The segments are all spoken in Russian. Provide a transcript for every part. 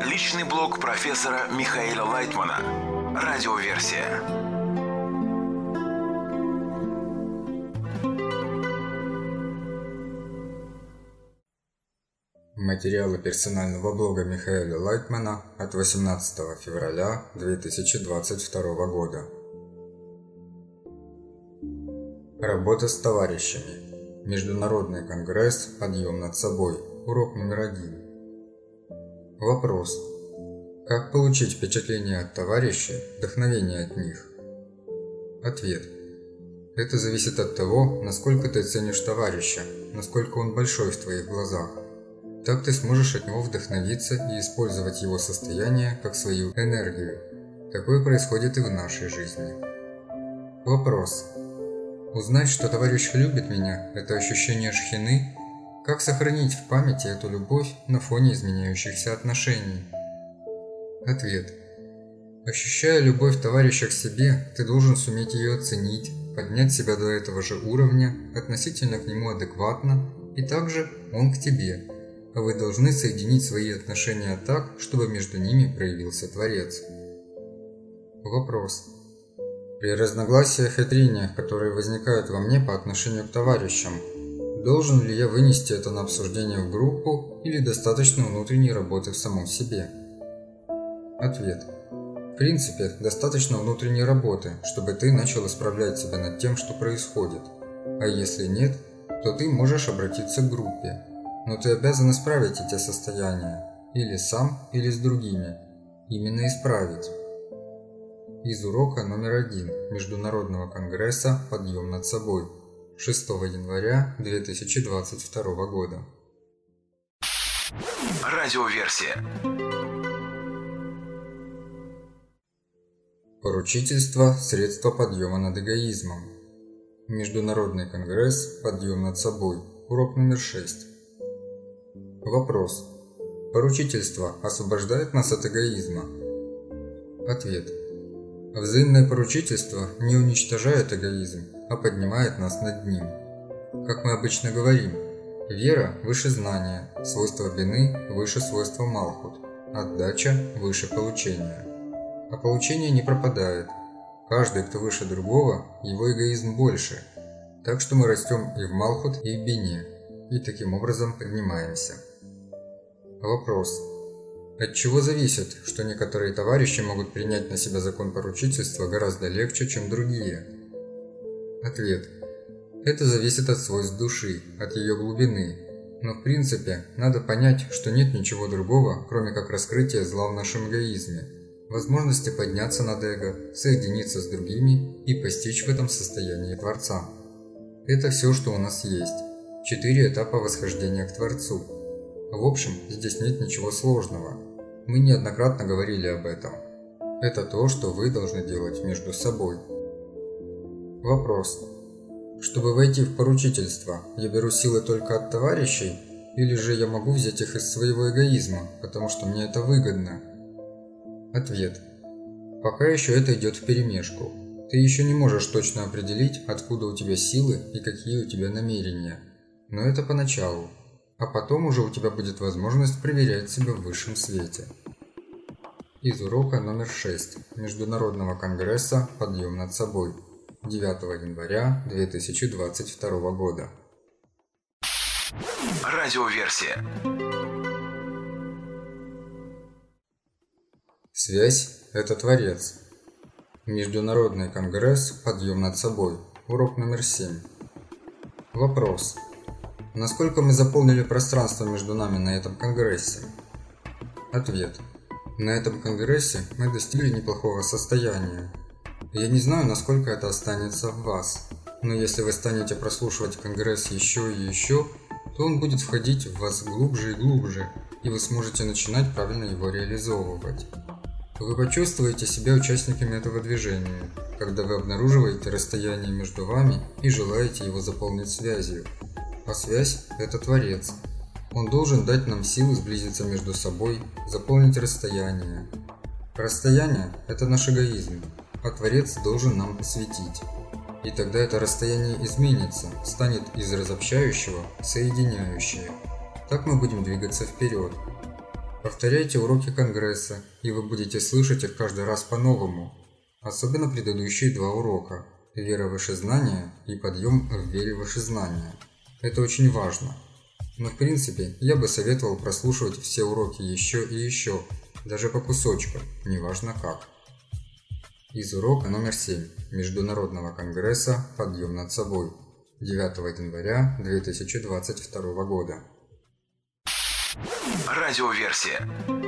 Личный блог профессора Михаила Лайтмана. Радиоверсия. Материалы персонального блога Михаила Лайтмана от 18 февраля 2022 года. Работа с товарищами. Международный конгресс «Подъем над собой». Урок номер 1. Вопрос. Как получить впечатление от товарищей, вдохновение от них? Ответ. Это зависит от того, насколько ты ценишь товарища, насколько он большой в твоих глазах. Так ты сможешь от него вдохновиться и использовать его состояние как свою энергию. Такое происходит и в нашей жизни. Вопрос. Узнать, что товарищ любит меня – это ощущение шхины? Как сохранить в памяти эту любовь на фоне изменяющихся отношений? Ответ. Ощущая любовь товарища к себе, ты должен суметь ее оценить, поднять себя до этого же уровня, относительно к нему адекватно, и также он к тебе. А вы должны соединить свои отношения так, чтобы между ними проявился Творец. Вопрос. При разногласиях и трениях, которые возникают во мне по отношению к товарищам, должен ли я вынести это на обсуждение в группу или достаточно внутренней работы в самом себе? Ответ. В принципе, достаточно внутренней работы, чтобы ты начал исправлять себя над тем, что происходит. А если нет, то ты можешь обратиться к группе. Но ты обязан исправить эти состояния, или сам, или с другими. Именно исправить. Из урока номер 1 Международного конгресса «Подъем над собой». 6 января 2022 года. Радиоверсия. Поручительство – средство подъема над эгоизмом. Международный конгресс «Подъем над собой». Урок номер 6. Вопрос. Поручительство освобождает нас от эгоизма? Ответ. Взаимное поручительство не уничтожает эгоизм, а поднимает нас над ним. Как мы обычно говорим, вера выше знания, свойство вины выше свойства Малхут, отдача выше получения. А получение не пропадает. Каждый, кто выше другого, его эгоизм больше. Так что мы растем и в Малхут, и в бине, и таким образом поднимаемся. Вопрос. От чего зависит, что некоторые товарищи могут принять на себя закон поручительства гораздо легче, чем другие? Ответ. Это зависит от свойств души, от ее глубины. Но в принципе, надо понять, что нет ничего другого, кроме как раскрытия зла в нашем эгоизме, возможности подняться над эго, соединиться с другими и постичь в этом состоянии Творца. Это все, что у нас есть. 4 этапа восхождения к Творцу. В общем, здесь нет ничего сложного. Мы неоднократно говорили об этом. Это то, что вы должны делать между собой. Вопрос. Чтобы войти в поручительство, я беру силы только от товарищей, или же я могу взять их из своего эгоизма, потому что мне это выгодно? Ответ. Пока еще это идет вперемешку. Ты еще не можешь точно определить, откуда у тебя силы и какие у тебя намерения. Но это поначалу. А потом уже у тебя будет возможность проверять себя в высшем свете. Из урока номер 6 Международного конгресса «Подъем над собой». 9 января 2022 года. Радиоверсия. Связь – это Творец. Международный конгресс «Подъем над собой». Урок номер 7. Вопрос. Насколько мы заполнили пространство между нами на этом конгрессе? Ответ. На этом конгрессе мы достигли неплохого состояния. Я не знаю, насколько это останется в вас, но если вы станете прослушивать конгресс еще и еще, то он будет входить в вас глубже и глубже, и вы сможете начинать правильно его реализовывать. Вы почувствуете себя участниками этого движения, когда вы обнаруживаете расстояние между вами и желаете его заполнить связью. А связь – это Творец. Он должен дать нам силы сблизиться между собой, заполнить расстояние. Расстояние – это наш эгоизм, а Творец должен нам посвятить. И тогда это расстояние изменится, станет из разобщающего в соединяющее. Так мы будем двигаться вперед. Повторяйте уроки Конгресса, и вы будете слышать их каждый раз по-новому. Особенно предыдущие 2 урока – вера выше знания и подъем в вере выше знания. Это очень важно. Но в принципе, я бы советовал прослушивать все уроки еще и еще, даже по кусочкам, неважно как. Из урока номер 7 Международного конгресса «Подъем над собой» 9 января 2022 года. Радиоверсия.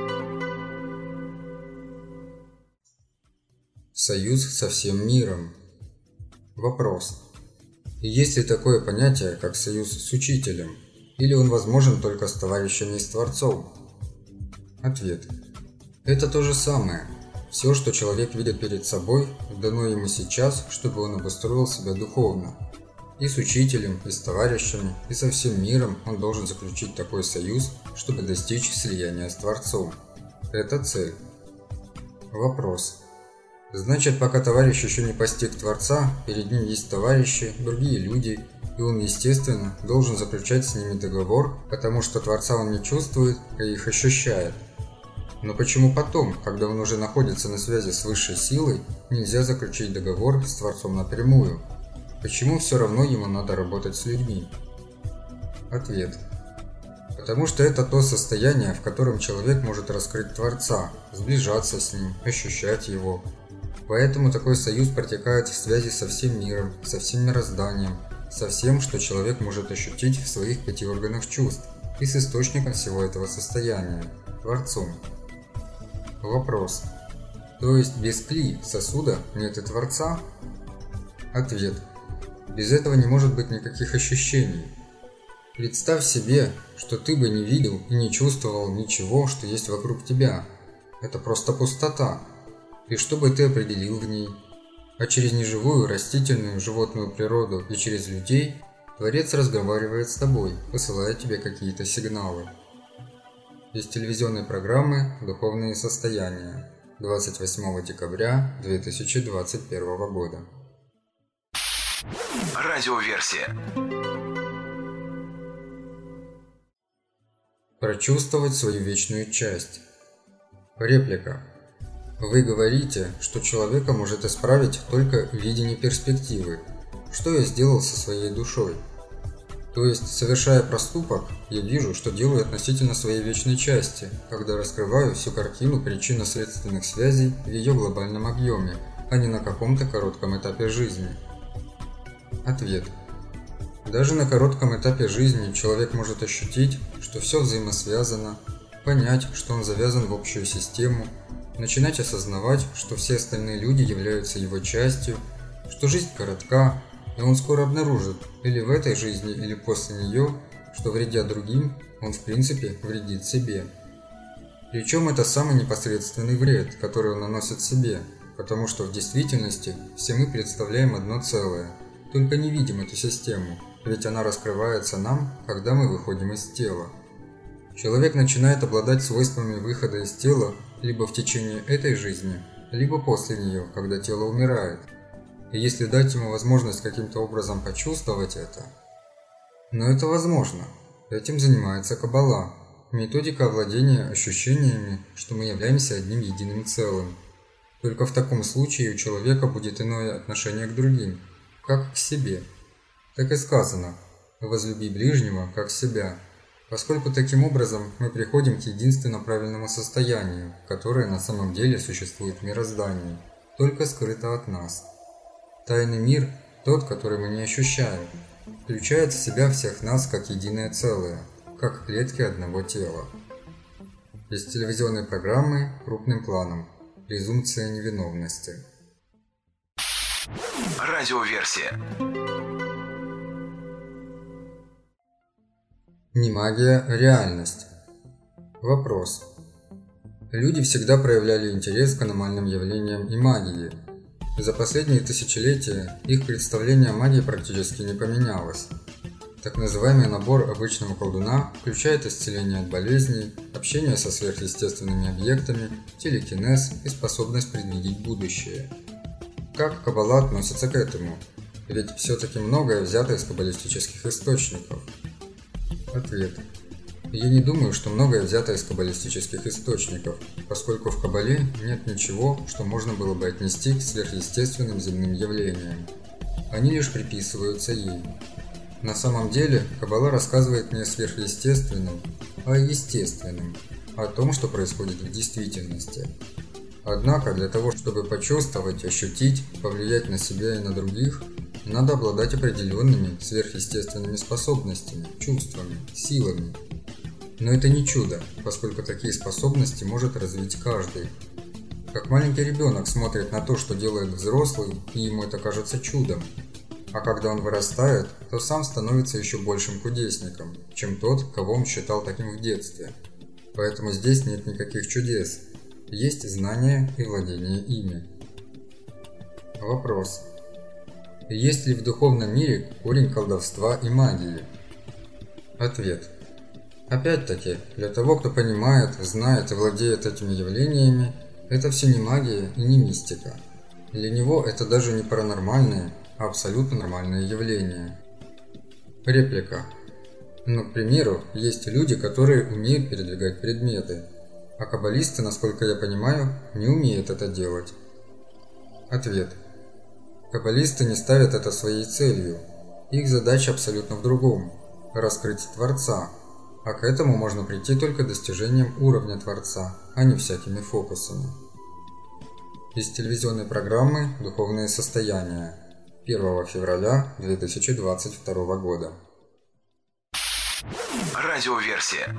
Союз со всем миром. Вопрос. Есть ли такое понятие, как союз с учителем? Или он возможен только с товарищами и с Творцом? Ответ. Это то же самое. Все, что человек видит перед собой, дано ему сейчас, чтобы он обустроил себя духовно. И с учителем, и с товарищами, и со всем миром он должен заключить такой союз, чтобы достичь слияния с Творцом. Это цель. Вопрос. Значит, пока товарищ еще не постиг Творца, перед ним есть товарищи, другие люди, и он, естественно, должен заключать с ними договор, потому что Творца он не чувствует, а их ощущает. Но почему потом, когда он уже находится на связи с высшей силой, нельзя заключить договор с Творцом напрямую? Почему все равно ему надо работать с людьми? Ответ. Потому что это то состояние, в котором человек может раскрыть Творца, сближаться с ним, ощущать его. Поэтому такой союз протекает в связи со всем миром, со всем мирозданием, со всем, что человек может ощутить в своих 5 органах чувств, и с источником всего этого состояния – Творцом. Вопрос. То есть без кли, сосуда, нет и Творца? Ответ. Без этого не может быть никаких ощущений. Представь себе, что ты бы не видел и не чувствовал ничего, что есть вокруг тебя. Это просто пустота. И что бы ты определил в ней? А через неживую, растительную, животную природу и через людей Творец разговаривает с тобой, посылая тебе какие-то сигналы. Из телевизионной программы «Духовные состояния» 28 декабря 2021 года. Радиоверсия. Прочувствовать свою вечную часть. Реплика. Вы говорите, что человека может исправить только видение перспективы. Что я сделал со своей душой? То есть, совершая проступок, я вижу, что делаю относительно своей вечной части, когда раскрываю всю картину причинно-следственных связей в ее глобальном объеме, а не на каком-то коротком этапе жизни. Ответ. Даже на коротком этапе жизни человек может ощутить, что все взаимосвязано, понять, что он завязан в общую систему, начинать осознавать, что все остальные люди являются его частью, что жизнь коротка, и он скоро обнаружит, или в этой жизни, или после нее, что вредя другим, он в принципе вредит себе. Причем это самый непосредственный вред, который он наносит себе, потому что в действительности все мы представляем одно целое, только не видим эту систему, ведь она раскрывается нам, когда мы выходим из тела. Человек начинает обладать свойствами выхода из тела либо в течение этой жизни, либо после нее, когда тело умирает. И если дать ему возможность каким-то образом почувствовать это. Но это возможно. Этим занимается Каббала. Методика овладения ощущениями, что мы являемся одним единым целым. Только в таком случае у человека будет иное отношение к другим, как к себе. Так и сказано: «Возлюби ближнего, как себя», поскольку таким образом мы приходим к единственно правильному состоянию, которое на самом деле существует в мироздании, только скрыто от нас. Тайный мир, тот, который мы не ощущаем, включает в себя всех нас как единое целое, как клетки одного тела. Из телевизионной программы крупным планом. Презумпция невиновности. Радиоверсия. Не магия, а реальность. Вопрос. Люди всегда проявляли интерес к аномальным явлениям и магии. За последние тысячелетия их представление о магии практически не поменялось. Так называемый набор обычного колдуна включает исцеление от болезней, общение со сверхъестественными объектами, телекинез и способность предвидеть будущее. Как Каббала относится к этому? Ведь все-таки многое взято из каббалистических источников. Ответ. Я не думаю, что многое взято из каббалистических источников, поскольку в Каббале нет ничего, что можно было бы отнести к сверхъестественным земным явлениям. Они лишь приписываются ей. На самом деле, Каббала рассказывает не о сверхъестественном, а о естественном, о том, что происходит в действительности. Однако, для того, чтобы почувствовать, ощутить, повлиять на себя и на других, надо обладать определенными сверхъестественными способностями, чувствами, силами. Но это не чудо, поскольку такие способности может развить каждый. Как маленький ребенок смотрит на то, что делает взрослый, и ему это кажется чудом. А когда он вырастает, то сам становится еще большим кудесником, чем тот, кого он считал таким в детстве. Поэтому здесь нет никаких чудес. Есть знания и владение ими. Вопрос. Есть ли в духовном мире корень колдовства и магии? Ответ. Опять-таки, для того, кто понимает, знает и владеет этими явлениями, это все не магия и не мистика. Для него это даже не паранормальные, а абсолютно нормальные явления. Реплика. Ну, к примеру, есть люди, которые умеют передвигать предметы, а каббалисты, насколько я понимаю, не умеют это делать. Ответ. Каббалисты не ставят это своей целью. Их задача абсолютно в другом – раскрыть Творца, а к этому можно прийти только достижением уровня Творца, а не всякими фокусами. Из телевизионной программы «Духовные состояния» 1 февраля 2022 года. Радиоверсия.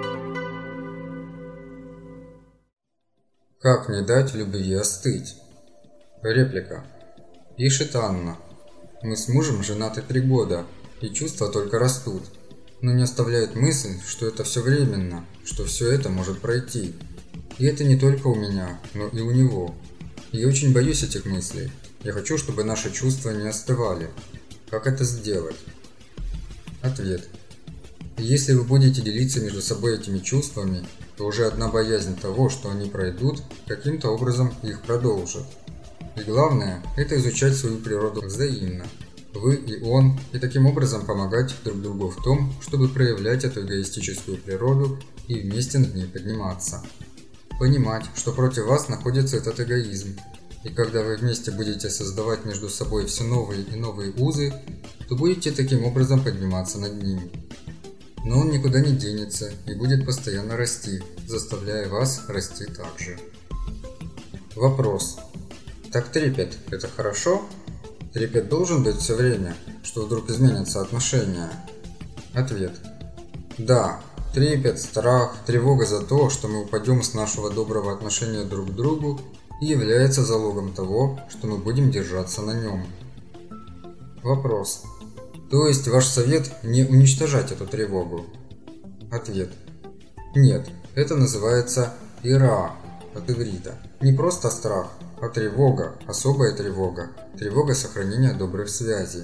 Как не дать любви остыть? Реплика. Пишет Анна. Мы с мужем женаты 3 года, и чувства только растут. Но не оставляет мысль, что это все временно, что все это может пройти. И это не только у меня, но и у него. Я очень боюсь этих мыслей. Я хочу, чтобы наши чувства не остывали. Как это сделать? Ответ. Если вы будете делиться между собой этими чувствами, то уже одна боязнь того, что они пройдут, каким-то образом их продолжит. И главное – это изучать свою природу взаимно. Вы и он, и таким образом помогать друг другу в том, чтобы проявлять эту эгоистическую природу и вместе над ней подниматься. Понимать, что против вас находится этот эгоизм, и когда вы вместе будете создавать между собой все новые и новые узы, то будете таким образом подниматься над ними. Но он никуда не денется и будет постоянно расти, заставляя вас расти также. Вопрос. Так трепет – это хорошо? Трепет должен быть все время, что вдруг изменятся отношения? Ответ. Да, трепет, страх, тревога за то, что мы упадем с нашего доброго отношения друг к другу, и является залогом того, что мы будем держаться на нем. Вопрос. То есть ваш совет не уничтожать эту тревогу? Ответ. Нет, это называется ира от иврита. Не просто страх, а тревога, особая тревога, тревога сохранения добрых связей.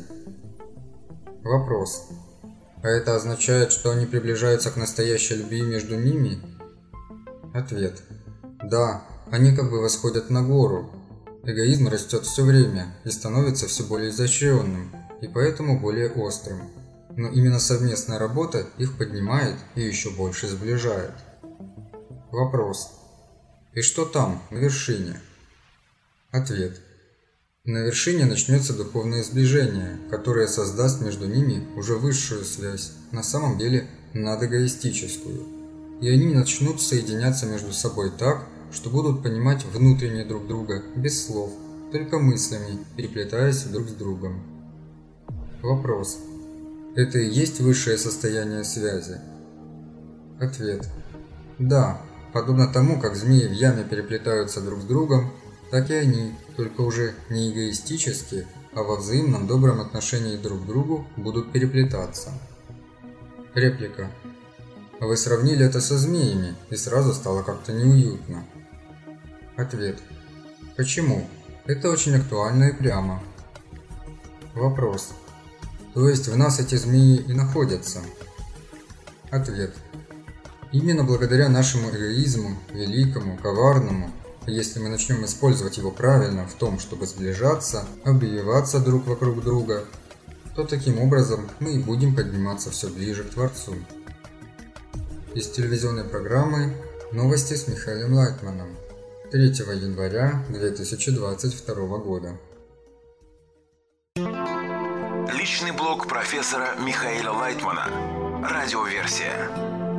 Вопрос. А это означает, что они приближаются к настоящей любви между ними? Ответ. Да, они как бы восходят на гору. Эгоизм растет все время и становится все более изощренным, и поэтому более острым. Но именно совместная работа их поднимает и еще больше сближает. Вопрос. И что там, на вершине? Ответ. На вершине начнется духовное сближение, которое создаст между ними уже высшую связь, на самом деле надэгоистическую. И они начнут соединяться между собой так, что будут понимать внутренне друг друга, без слов, только мыслями, переплетаясь друг с другом. Вопрос. Это и есть высшее состояние связи? Ответ. Да, подобно тому, как змеи в яме переплетаются друг с другом, так и они, только уже не эгоистически, а во взаимном добром отношении друг к другу будут переплетаться. Реплика. Вы сравнили это со змеями, и сразу стало как-то неуютно. Ответ. Почему? Это очень актуально и прямо. Вопрос. То есть в нас эти змеи и находятся? Ответ. Именно благодаря нашему эгоизму, великому, коварному, если мы начнем использовать его правильно в том, чтобы сближаться, обвиваться друг вокруг друга, то таким образом мы и будем подниматься все ближе к Творцу. из телевизионной программы «Новости с Михаилом Лайтманом» 3 января 2022 года. Личный блог профессора Михаила Лайтмана. Радиоверсия.